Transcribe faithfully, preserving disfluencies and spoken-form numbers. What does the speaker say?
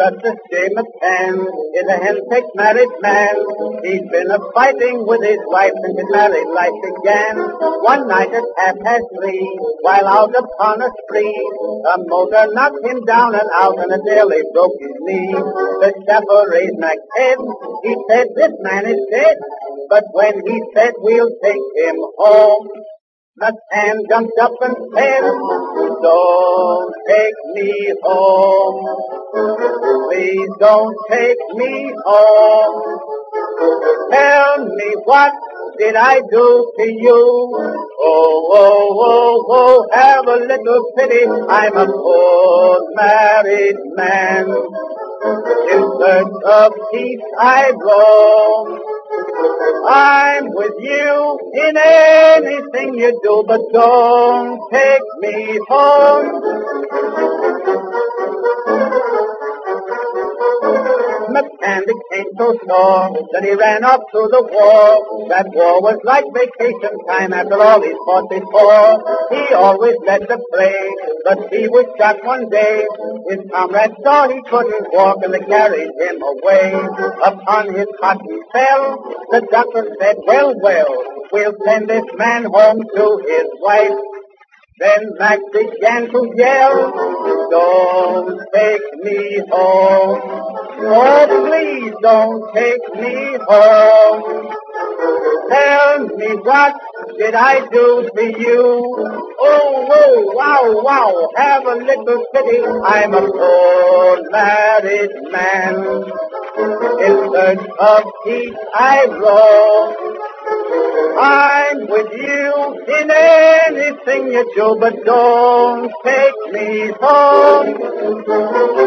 such a shame a can is a henpecked married man. He's been a fighting with his wife since his married life began. One night at half past three, while out upon a spree, a motor knocked him down and out, and a daily broke his knee. The chapel raised Mac's head. He said, "This man is dead." But when he said, "We'll take him home," McCann jumped up and said, "Don't take me home. Please don't take me home. Tell me, what did I do to you? Oh, oh, oh, oh, have a little pity. I'm a poor married man. In search of peace I roam. I'm with you in anything you do, but don't take me home." McCann became so sore that he ran off to the war. That war was like vacation time after all he'd fought before. He always led the fray, but he was shot one day. His comrades saw he couldn't walk, and they carried him away. Upon his cot he fell. The doctor said, "Well, well, we'll send this man home to his wife." Then Mac began to yell, "Don't take me home. Oh, please don't take me home. Tell me, what did I do to you? Oh, oh, wow, wow, have a little pity. I'm a poor married man. In search of peace I roam. I'm with you in anything you do, but don't take me home."